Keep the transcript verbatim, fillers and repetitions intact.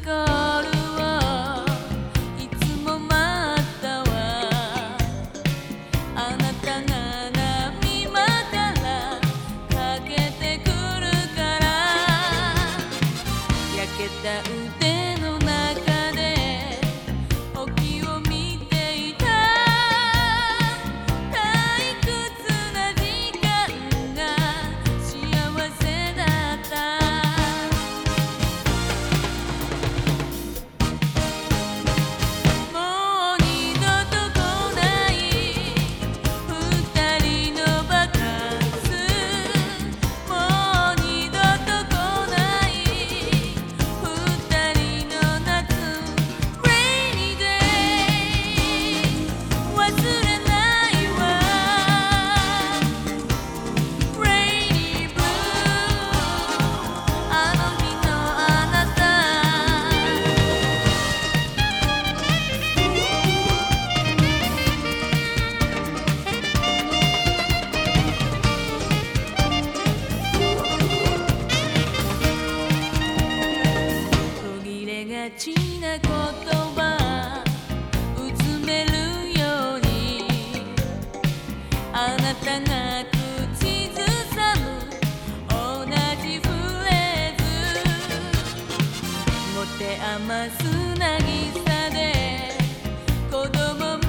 コールをいつも待ったわ。あなたが波間からかけてくるから、焼けた腕の中で沖を見ていた。退屈な時間が幸せだった。もう二度と来ない二人のバカンス。もう二度と来ない二人の夏。 Rainy day 忘れないわ。 Rainy blue あの日のあなた。途切れがちな言葉うつめるように、あなたが口ずさむ同じフレーズ。持て余す渚で子供